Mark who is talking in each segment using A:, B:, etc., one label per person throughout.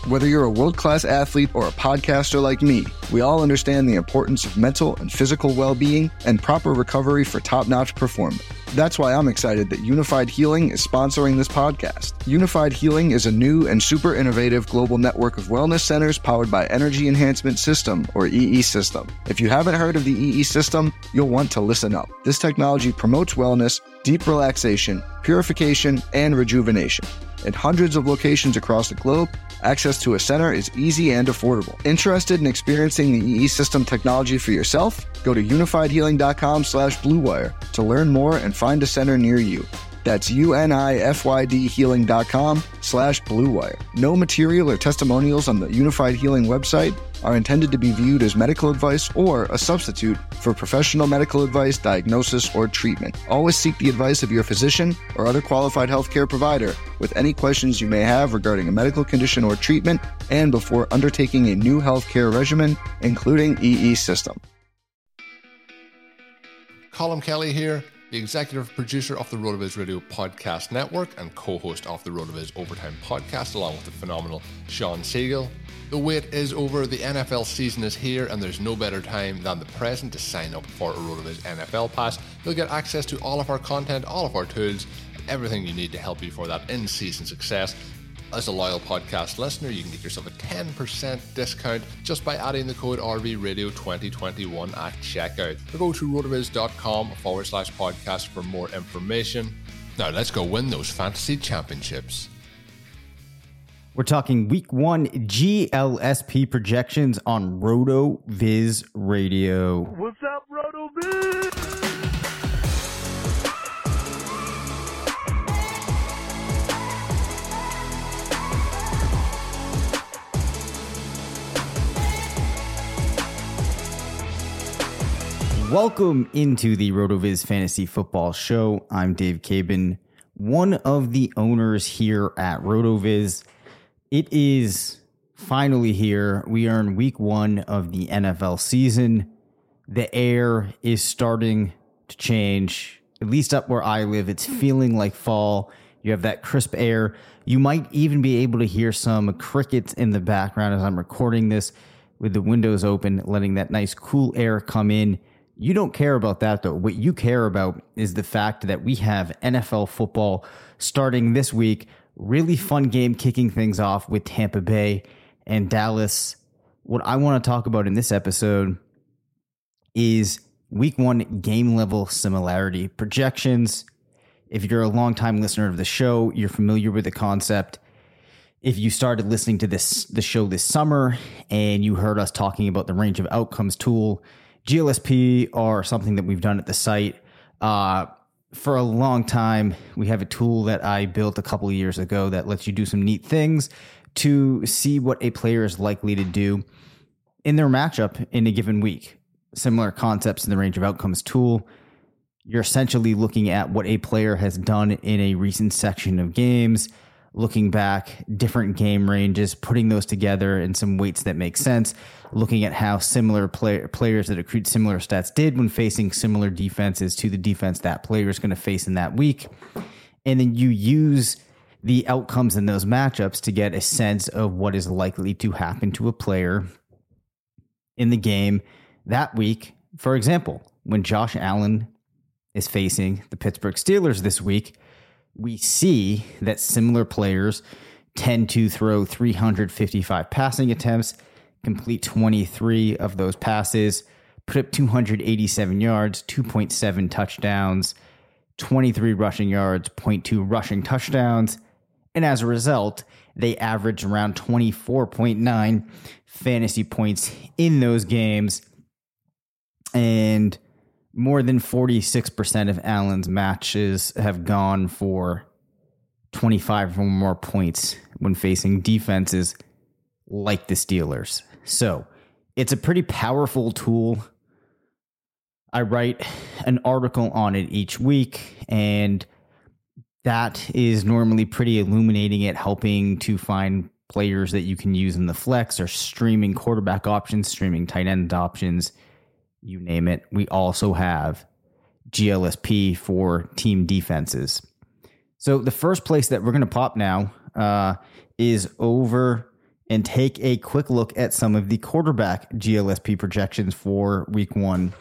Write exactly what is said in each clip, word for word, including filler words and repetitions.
A: Whether you're a world-class athlete or a podcaster like me, we all understand the importance of mental and physical well-being and proper recovery for top-notch performance. That's why I'm excited that Unified Healing is sponsoring this podcast. Unified Healing is a new and super innovative global network of wellness centers powered by Energy Enhancement System, or E E System. If you haven't heard of the E E System, you'll want to listen up. This technology promotes wellness, deep relaxation, purification, and rejuvenation. In hundreds of locations across the globe, access to a center is easy and affordable. Interested in experiencing the E E System technology for yourself? Go to unifiedhealing.com slash bluewire to learn more and find a center near you. That's U-N-I-F-Y-D healing.com slash bluewire. No material or testimonials on the Unified Healing website are intended to be viewed as medical advice or a substitute for professional medical advice, diagnosis, or treatment. Always seek the advice of your physician or other qualified healthcare provider with any questions you may have regarding a medical condition or treatment and before undertaking a new healthcare regimen, including E E System.
B: Colm Kelly here, the executive producer of the RotoViz Radio Podcast Network and co-host of the RotoViz Overtime Podcast, along with the phenomenal Shawn Siegele. The wait is over, the N F L season is here, and there's no better time than the present to sign up for a RotoViz N F L Pass. You'll get access to all of our content, all of our tools, everything you need to help you for that in-season success. As a loyal podcast listener, you can get yourself a ten percent discount just by adding the code R V Radio twenty twenty-one at checkout. Or go to rotoviz.com forward slash podcast for more information. Now let's go win those fantasy championships.
C: We're talking week one G L S P projections on RotoViz Radio.
D: What's up, RotoViz?
C: Welcome into the RotoViz Fantasy Football Show. I'm Dave Cabin, one of the owners here at RotoViz. It is finally here. We are in week one of the N F L season. The air is starting to change. At least up where I live, it's feeling like fall. You have that crisp air. You might even be able to hear some crickets in the background as I'm recording this with the windows open, letting that nice cool air come in. You don't care about that, though. What you care about is the fact that we have N F L football starting this week. Really fun game kicking things off with Tampa Bay and Dallas. What I want to talk about in this episode is week one game level similarity projections. If you're a longtime listener of the show, you're familiar with the concept. If you started listening to this the show this summer and you heard us talking about the range of outcomes tool, G L S P are something that we've done at the site uh, for a long time. We have a tool that I built a couple of years ago that lets you do some neat things to see what a player is likely to do in their matchup in a given week. Similar concepts in the range of outcomes tool. You're essentially looking at what a player has done in a recent section of games, looking back, different game ranges, putting those together in some weights that make sense, looking at how similar play- players that accrued similar stats did when facing similar defenses to the defense that player is going to face in that week. And then you use the outcomes in those matchups to get a sense of what is likely to happen to a player in the game that week. For example, when Josh Allen is facing the Pittsburgh Steelers this week, we see that similar players tend to throw three hundred fifty-five passing attempts, complete twenty-three of those passes, put up two hundred eighty-seven yards, two point seven touchdowns, twenty-three rushing yards, zero point two rushing touchdowns. And as a result, they average around twenty-four point nine fantasy points in those games. And more than forty-six percent of Allen's matches have gone for twenty-five or more points when facing defenses like the Steelers. So it's a pretty powerful tool. I write an article on it each week, and that is normally pretty illuminating at helping to find players that you can use in the flex or streaming quarterback options, streaming tight end options. You name it. We also have G L S P for team defenses. So the first place that we're going to pop now uh, is over and take a quick look at some of the quarterback G L S P projections for week one.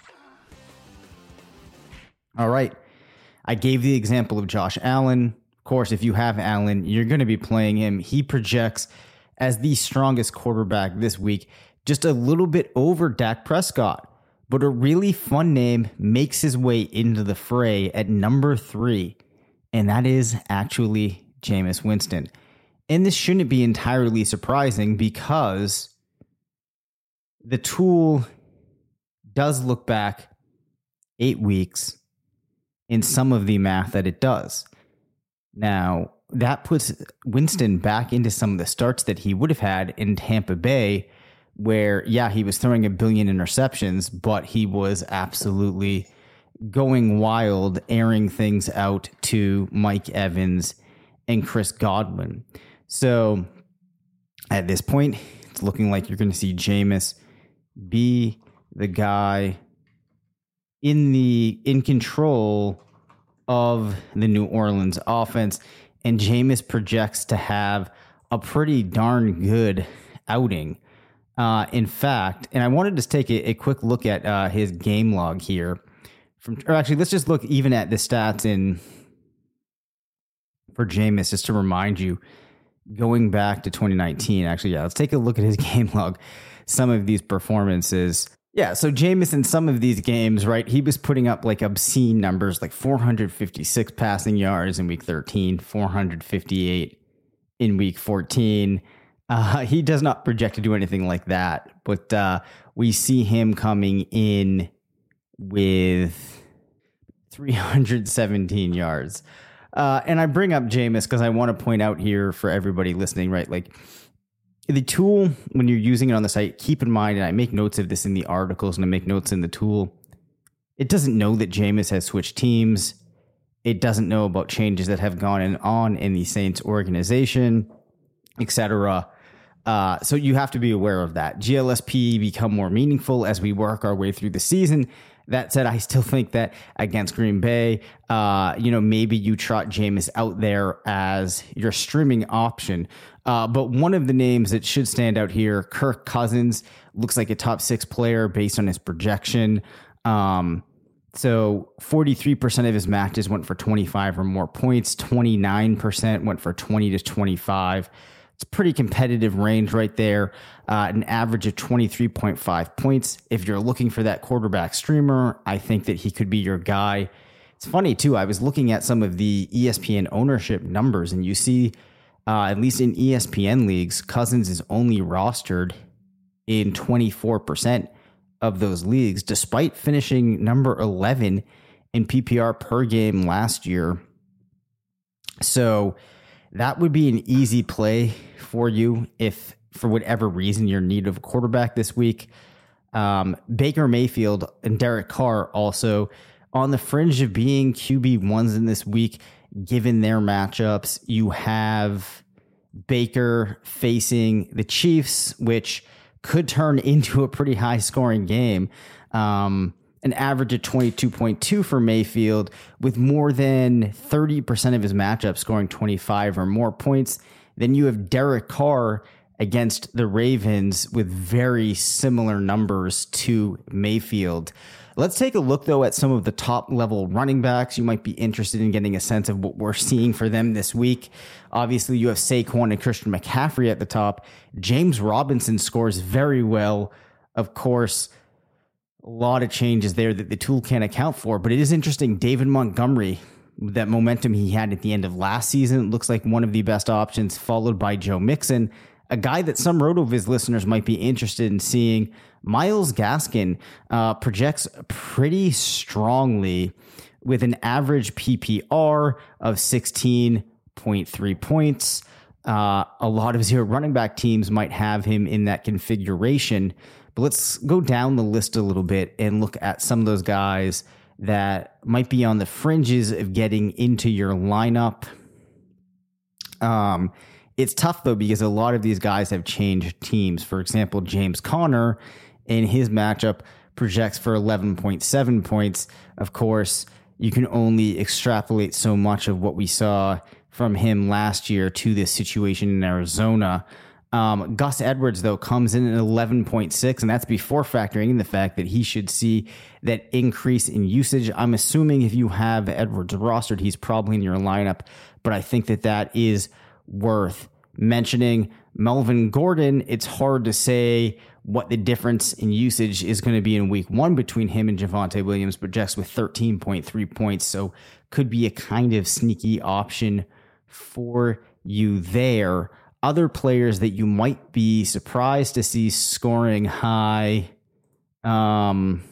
C: All right. I gave the example of Josh Allen. Of course, if you have Allen, you're going to be playing him. He projects as the strongest quarterback this week, just a little bit over Dak Prescott. But a really fun name makes his way into the fray at number three, and that is actually Jameis Winston. And this shouldn't be entirely surprising because the tool does look back eight weeks in some of the math that it does. Now, that puts Winston back into some of the starts that he would have had in Tampa Bay, where, yeah, he was throwing a billion interceptions, but he was absolutely going wild, airing things out to Mike Evans and Chris Godwin. So at this point, it's looking like you're going to see Jameis be the guy in the in control of the New Orleans offense, and Jameis projects to have a pretty darn good outing. Uh, in fact, and I wanted to take a, a quick look at uh, his game log here. From, or actually, let's just look even at the stats in for Jameis, just to remind you, going back to twenty nineteen. Actually, yeah, let's take a look at his game log. Some of these performances. Yeah, so Jameis in some of these games, right, he was putting up like obscene numbers, like four hundred fifty-six passing yards in week thirteen, four hundred fifty-eight in week fourteen. Uh, he does not project to do anything like that, but uh, we see him coming in with three hundred seventeen yards. Uh, and I bring up Jameis because I want to point out here for everybody listening, right, like, the tool, when you're using it on the site, keep in mind, and I make notes of this in the articles and I make notes in the tool, it doesn't know that Jameis has switched teams. It doesn't know about changes that have gone on in the Saints organization, et cetera. Uh, so you have to be aware of that. G L S P become more meaningful as we work our way through the season. That said, I still think that against Green Bay, uh, you know, maybe you trot Jameis out there as your streaming option. Uh, but one of the names that should stand out here, Kirk Cousins, looks like a top six player based on his projection. Um, so forty-three percent of his matches went for twenty-five or more points. twenty-nine percent went for twenty to twenty-five. It's a pretty competitive range right there. Uh, an average of twenty-three point five points. If you're looking for that quarterback streamer, I think that he could be your guy. It's funny, too. I was looking at some of the E S P N ownership numbers, and you see, uh, at least in E S P N leagues, Cousins is only rostered in twenty-four percent of those leagues, despite finishing number eleven in P P R per game last year. So that would be an easy play for you if, for whatever reason, you're in need of a quarterback this week. Um, Baker Mayfield and Derek Carr also on the fringe of being Q B ones in this week, given their matchups. You have Baker facing the Chiefs, which could turn into a pretty high scoring game. Um, an average of twenty-two point two for Mayfield, with more than thirty percent of his matchups scoring twenty-five or more points. Then you have Derek Carr against the Ravens with very similar numbers to Mayfield. Let's take a look, though, at some of the top level running backs. You might be interested in getting a sense of what we're seeing for them this week. Obviously, you have Saquon and Christian McCaffrey at the top. James Robinson scores very well. Of course, a lot of changes there that the tool can't account for, but it is interesting. David Montgomery, that momentum he had at the end of last season, looks like one of the best options, followed by Joe Mixon, a guy that some RotoViz listeners might be interested in seeing. Myles Gaskin uh, projects pretty strongly with an average P P R of sixteen point three points. Uh, a lot of zero running back teams might have him in that configuration. But let's go down the list a little bit and look at some of those guys that might be on the fringes of getting into your lineup. Um, it's tough, though, because a lot of these guys have changed teams. For example, James Conner in his matchup projects for eleven point seven points. Of course, you can only extrapolate so much of what we saw from him last year to this situation in Arizona. Um, Gus Edwards, though, comes in at eleven point six, and that's before factoring in the fact that he should see that increase in usage. I'm assuming if you have Edwards rostered, he's probably in your lineup, but I think that that is worth mentioning. Melvin Gordon, it's hard to say what the difference in usage is going to be in week one between him and Javonte Williams, but just with thirteen point three points, so could be a kind of sneaky option for you there. Other players that you might be surprised to see scoring high. Um,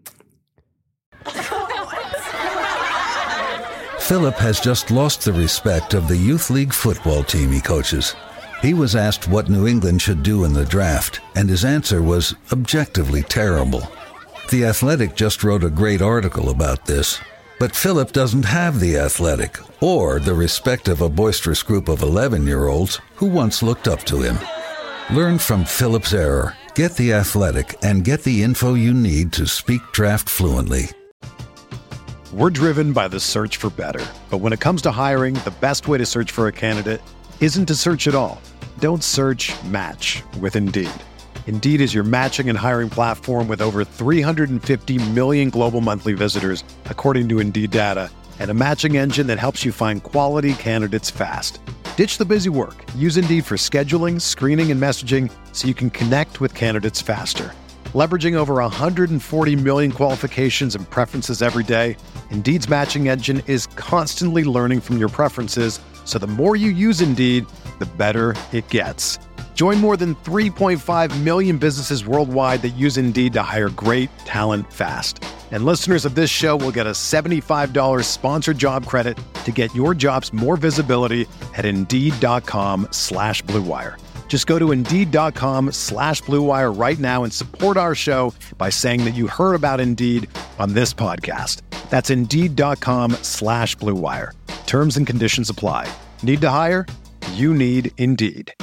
E: Philip has just lost the respect of the youth league football team he coaches. He was asked what New England should do in the draft, and his answer was objectively terrible. The Athletic just wrote a great article about this. But Philip doesn't have The Athletic or the respect of a boisterous group of eleven-year-olds who once looked up to him. Learn from Philip's error, get The Athletic, and get the info you need to speak draft fluently.
F: We're driven by the search for better. But when it comes to hiring, the best way to search for a candidate isn't to search at all. Don't search, match with Indeed. Indeed is your matching and hiring platform with over three hundred fifty million global monthly visitors, according to Indeed data, and a matching engine that helps you find quality candidates fast. Ditch the busy work. Use Indeed for scheduling, screening, and messaging so you can connect with candidates faster. Leveraging over one hundred forty million qualifications and preferences every day, Indeed's matching engine is constantly learning from your preferences, so the more you use Indeed, the better it gets. Join more than three point five million businesses worldwide that use Indeed to hire great talent fast. And listeners of this show will get a seventy-five dollars sponsored job credit to get your jobs more visibility at Indeed.com slash Blue Wire. Just go to Indeed.com slash Blue Wire right now and support our show by saying that you heard about Indeed on this podcast. That's Indeed.com slash Blue Wire. Terms and conditions apply. Need to hire? You need Indeed.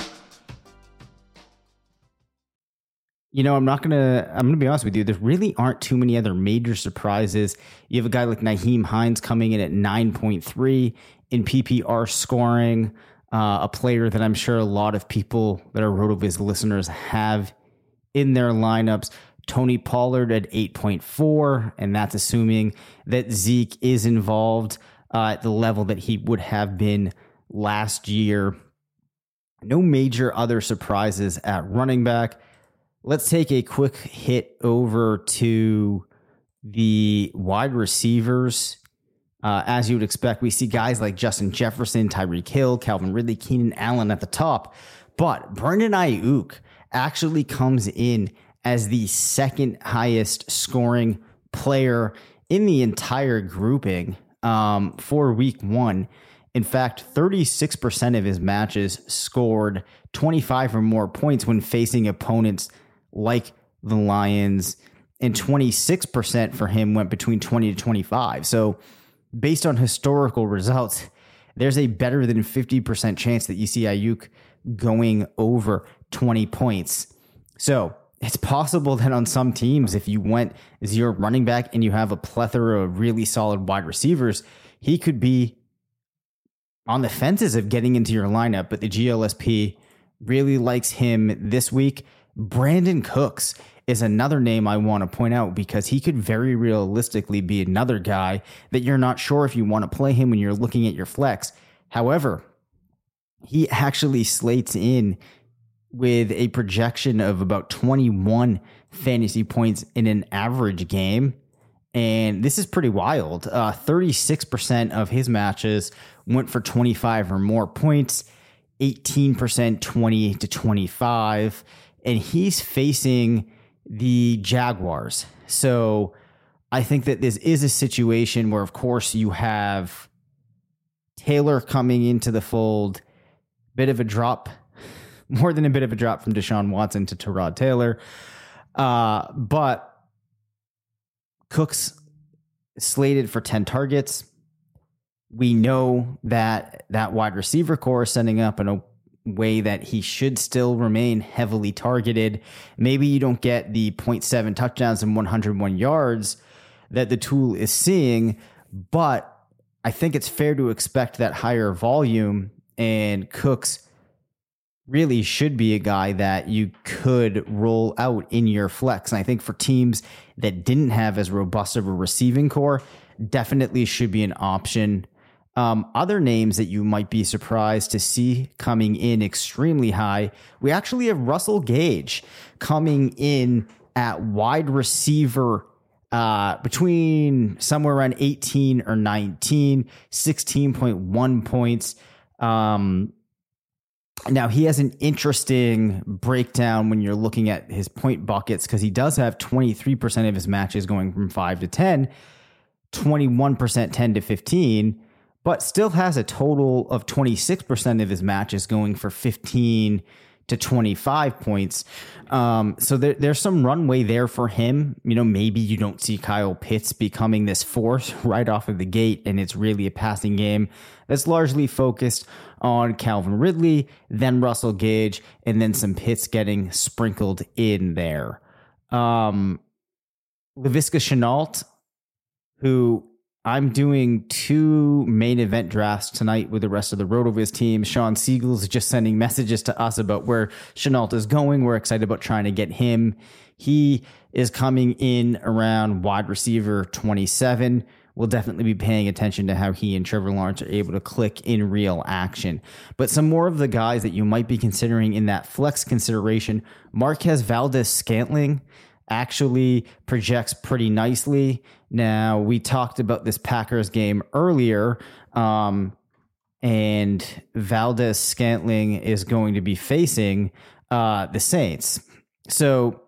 C: You know, I'm not going to, I'm going to be honest with you. There really aren't too many other major surprises. You have a guy like Nyheim Hines coming in at nine point three in P P R scoring, uh, a player that I'm sure a lot of people that are RotoViz listeners have in their lineups. Tony Pollard at eight point four, and that's assuming that Zeke is involved uh, at the level that he would have been last year. No major other surprises at running back. Let's take a quick hit over to the wide receivers. Uh, as you would expect, we see guys like Justin Jefferson, Tyreek Hill, Calvin Ridley, Keenan Allen at the top. But Brandon Ayuk actually comes in as the second highest scoring player in the entire grouping um, for week one. In fact, thirty-six percent of his matches scored twenty-five or more points when facing opponents like the Lions, and twenty-six percent for him went between twenty to twenty-five. So based on historical results, there's a better than fifty percent chance that you see Ayuk going over twenty points. So it's possible that on some teams, if you went zero running back and you have a plethora of really solid wide receivers, he could be on the fences of getting into your lineup, but the G L S P really likes him this week. Brandon Cooks is another name I want to point out because he could very realistically be another guy that you're not sure if you want to play him when you're looking at your flex. However, he actually slates in with a projection of about twenty-one fantasy points in an average game. And this is pretty wild. Uh, thirty-six percent of his matches went for twenty-five or more points, eighteen percent twenty to twenty-five. And he's facing the Jaguars. So I think that this is a situation where, of course, you have Taylor coming into the fold, bit of a drop, more than a bit of a drop from Deshaun Watson to Tyrod Taylor. Uh, but Cooks slated for ten targets. We know that that wide receiver core is setting up in a way that he should still remain heavily targeted. Maybe you don't get the zero point seven touchdowns and one hundred one yards that the tool is seeing, but I think it's fair to expect that higher volume, and Cooks really should be a guy that you could roll out in your flex. And I think for teams that didn't have as robust of a receiving core, definitely should be an option. Um, other names that you might be surprised to see coming in extremely high, we actually have Russell Gage coming in at wide receiver uh, between somewhere around eighteen or nineteen, sixteen point one points. Um, now, he has an interesting breakdown when you're looking at his point buckets because he does have twenty-three percent of his matches going from five to ten, twenty-one percent ten to fifteen, but still has a total of twenty-six percent of his matches going for fifteen to twenty-five points. Um, so there, there's some runway there for him. You know, maybe you don't see Kyle Pitts becoming this force right off of the gate, and it's really a passing game that's largely focused on Calvin Ridley, then Russell Gage, and then some Pitts getting sprinkled in there. Um, Laviska Shenault, who I'm doing two main event drafts tonight with the rest of the RotoViz team. Sean Siegel's just sending messages to us about where Shenault is going. We're excited about trying to get him. He is coming in around wide receiver twenty-seven. We'll definitely be paying attention to how he and Trevor Lawrence are able to click in real action. But some more of the guys that you might be considering in that flex consideration, Marquez Valdes-Scantling actually projects pretty nicely. Now, we talked about this Packers game earlier, um, and Valdes-Scantling is going to be facing uh, the Saints. So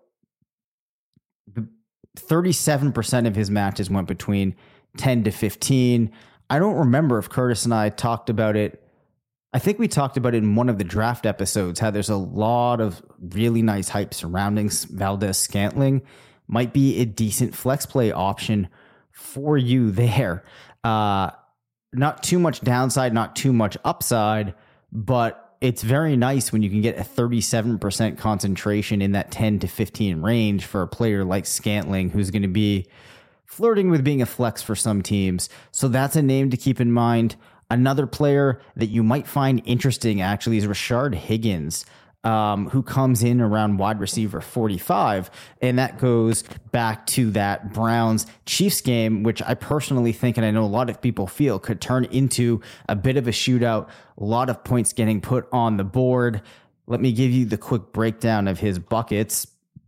C: thirty-seven percent of his matches went between ten to fifteen. I don't remember if Curtis and I talked about it. I think we talked about it in one of the draft episodes, how there's a lot of really nice hype surrounding Valdes-Scantling. Might be a decent flex play option for you there. Uh, not too much downside, not too much upside, but it's very nice when you can get a thirty-seven percent concentration in that ten to fifteen range for a player like Scantling, who's going to be flirting with being a flex for some teams. So that's a name to keep in mind. Another player that you might find interesting actually is Rashard Higgins, um, who comes in around wide receiver forty-five. And that goes back to that Browns Chiefs game, which I personally think, and I know a lot of people feel, could turn into a bit of a shootout, a lot of points getting put on the board. Let me give you the quick breakdown of his buckets.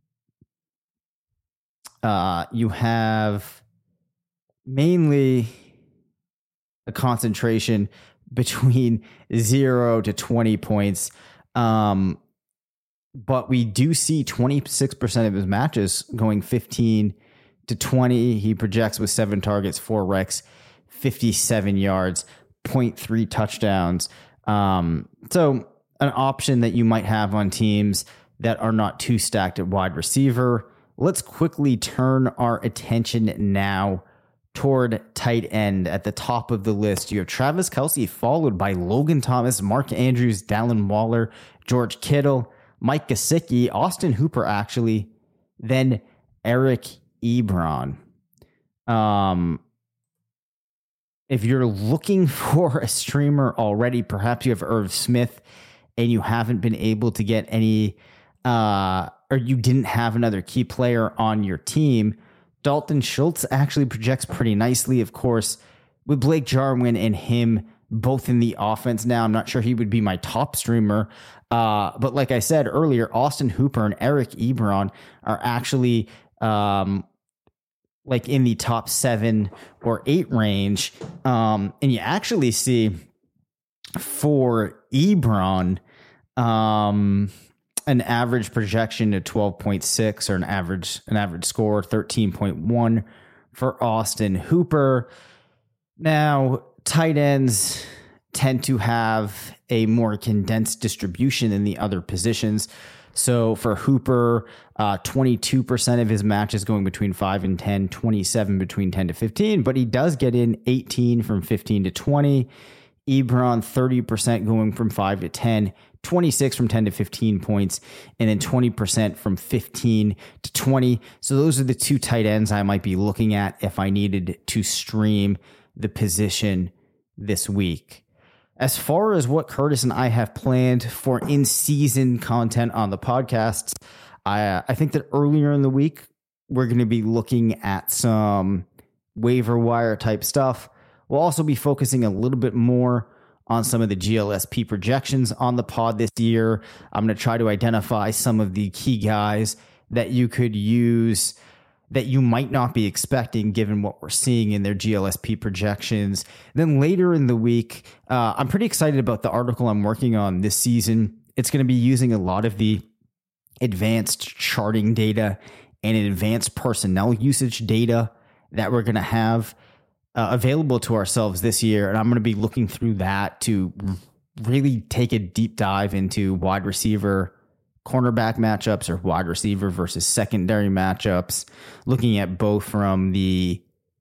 C: Uh, you have mainly a concentration between zero to twenty points. Um, but we do see twenty-six percent of his matches going fifteen to twenty. He projects with seven targets, four recs, fifty-seven yards, zero point three touchdowns. Um, so an option that you might have on teams that are not too stacked at wide receiver. Let's quickly turn our attention now toward tight end. At the top of the list, you have Travis Kelce, followed by Logan Thomas, Mark Andrews, Dallin Waller, George Kittle, Mike Gesicki, Austin Hooper, actually, then Eric Ebron. Um, if you're looking for a streamer already, perhaps you have Irv Smith and you haven't been able to get any, uh, or you didn't have another key player on your team, Dalton Schultz actually projects pretty nicely. Of course, with Blake Jarwin and him both in the offense now, I'm not sure he would be my top streamer. Uh, but like I said earlier, Austin Hooper and Eric Ebron are actually um, like in the top seven or eight range. Um, and you actually see for Ebron, um, an average projection of twelve point six, or an average an average score thirteen point one for Austin Hooper. Now, tight ends tend to have a more condensed distribution than the other positions. So for Hooper, uh, twenty-two percent of his matches going between five and ten, twenty-seven between ten to fifteen, but he does get in eighteen from fifteen to twenty. Ebron, thirty percent going from five to ten, twenty-six from ten to fifteen points, and then twenty percent from fifteen to twenty. So those are the two tight ends I might be looking at if I needed to stream the position this week. as far as what Curtis and I have planned for in-season content on the podcasts, I, uh, I think that earlier in the week, we're going to be looking at some waiver wire type stuff. We'll also be focusing a little bit more on some of the G L S P projections on the pod this year. I'm going to try to identify some of the key guys that you could use that you might not be expecting given what we're seeing in their G L S P projections. Then later in the week, uh, I'm pretty excited about the article I'm working on this season. It's going to be using a lot of the advanced charting data and advanced personnel usage data that we're going to have uh, available to ourselves this year. And I'm going to be looking through that to really take a deep dive into wide receiver cornerback matchups or wide receiver versus secondary matchups, looking at both from the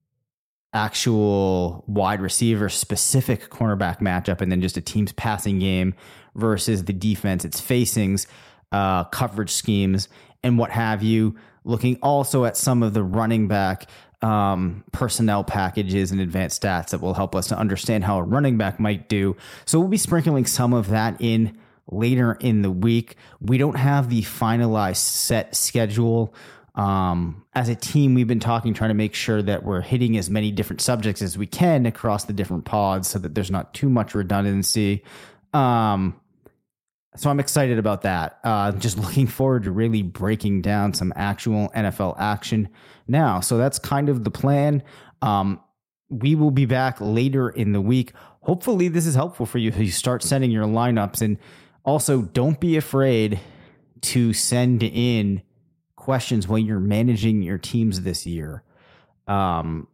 C: actual wide receiver specific cornerback matchup and then just a team's passing game versus the defense it's facing's uh, coverage schemes and what have you, looking also at some of the running back um, personnel packages and advanced stats that will help us to understand how a running back might do. So we'll be sprinkling some of that in later in the week. We don't have the finalized set schedule. Um, as a team, we've been talking, trying to make sure that we're hitting as many different subjects as we can across the different pods so that there's not too much redundancy. Um, so I'm excited about that. Uh, just looking forward to really breaking down some actual N F L action now. So that's kind of the plan. Um, we will be back later in the week. Hopefully this is helpful for you as you start sending your lineups. And also, don't be afraid to send in questions when you're managing your teams this year. Um,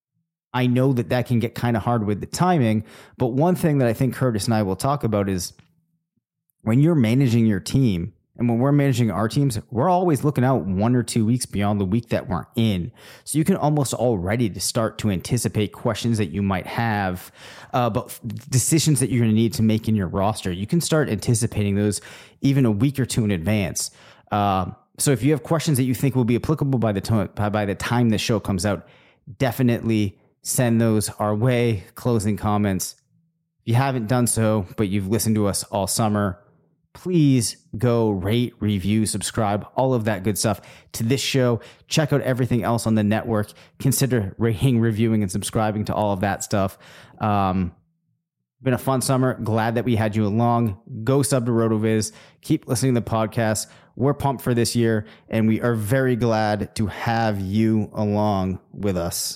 C: I know that that can get kind of hard with the timing, but one thing that I think Curtis and I will talk about is when you're managing your team, and when we're managing our teams, we're always looking out one or two weeks beyond the week that we're in. So you can almost already to start to anticipate questions that you might have, uh, but decisions that you're going to need to make in your roster. You can start anticipating those even a week or two in advance. Uh, so if you have questions that you think will be applicable by the time, by the time the show comes out, definitely send those our way. Closing comments. If you haven't done so, but you've listened to us all summer, please go rate, review, subscribe, all of that good stuff to this show. Check out everything else on the network. Consider rating, reviewing, and subscribing to all of that stuff. Um, been a fun summer. Glad that we had you along. Go sub to RotoViz. Keep listening to the podcast. We're pumped for this year, and we are very glad to have you along with us.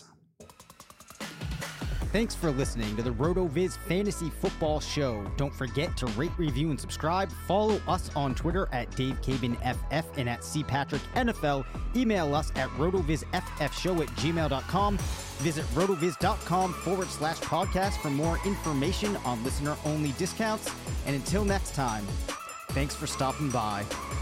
C: Thanks for listening to the RotoViz Fantasy Football Show. Don't forget to rate, review, and subscribe. Follow us on Twitter at Dave Cabin F F and at C Patrick N F L. Email us at rotovizffshow at gmail dot com. Visit rotoviz.com forward slash podcast for more information on listener-only discounts. And until next time, thanks for stopping by.